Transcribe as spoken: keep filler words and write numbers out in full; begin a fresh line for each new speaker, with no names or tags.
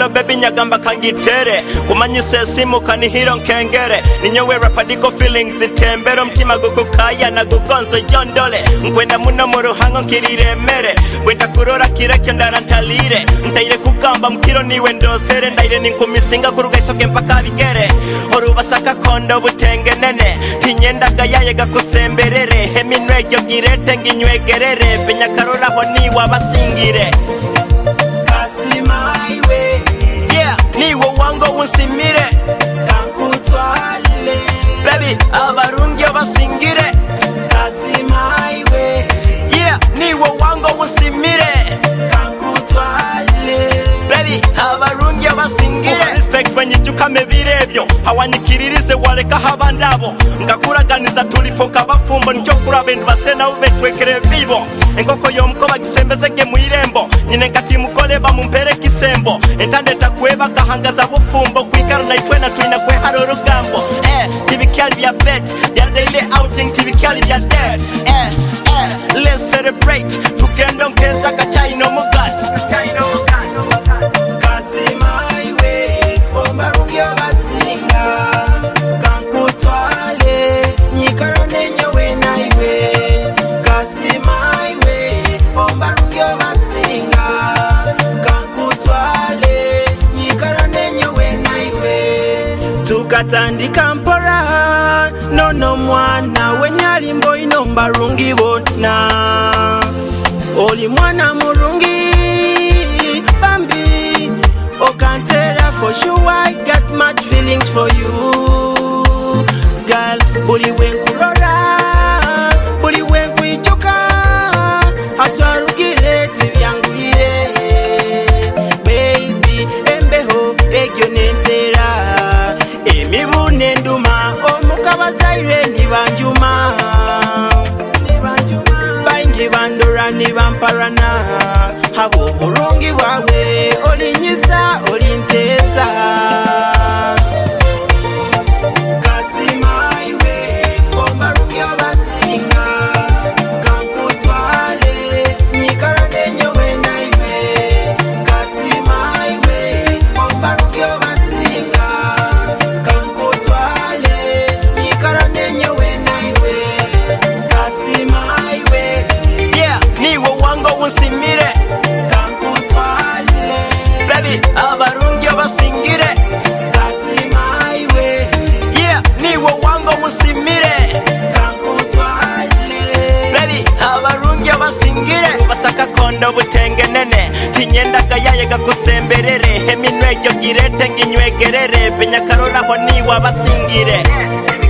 hello baby nyagamba kangitere kumanyise simu kanihiro nkengere ninyowe rapadiko feelings itembero mtima gukukaya na gugonzo yondole nkwenda muno mu ruhango nkiriremere wenda kurora kirekyo ndarantalire ndaire kugamba mukiro niwe ndosere ndaire ninkumisinga kuruga isoke mpaka bigere orubasaka kondo butengenene tinyendaga yaye gakusemberere heminwe ryo girete nginywegerere penyakarora ho niwa basingire
kasi my way
yeah niwo wango unsimire
kankutwale
baby abarungi basingire
kasi my way
yeah niwo wango unsimire
kankutwale
baby abarungi basingire respect banyijuka mebirebyo awanyikiririze waleka habandabo ngakuraganiza tulifoka bafumbo nicyo kurabendu basena ubetwekere vivo engoko yomko bagisembezege muirembo nyine ngati mukole bamumpere kisembo entande takweba gahangaza bufumbo kwikara na itwena twina kwe harorugambo eh tibikali bya bet ya daily outing tibikali bya dead eh eh let's celebrate tugendo nkeza kachai no mugat
kasi my way ombarungi abasinga kankutwale nyikarone nyowe naiwe kasi my way ombarungi abasinga kankutwale nyikarone nyowe naiwe tukatandika mpora nono mwana wenyali mboyi nombarungi bonna oli mwana murungi bambi okantera for sure I got much feelings for you girl buli wenkurora buli wenkwijuka atwarugire tibyangwire baby embeho egyo nentera emibune nduma omukabazaire nibanjuma baingi bandora nibamparana habo burungi bwawe olinyisa olintesa kasi my way ombarungi abasinga kankutwale nyikarane nyowe naiwe kasi my way ombarungi abasinga kankutwale nyikarane nyowe naiwe kasi my way
yeah niwo wango unsimire
kankutwale
baby abarungi basingire
kasi my way
yeah niwo wango unsimire
kankutwale
baby abarungi basingire basaka kondo butengenene tinyendaga yaye gakusemberere heminwe ryo girete nginywegerere penyakarora ho niwa basingire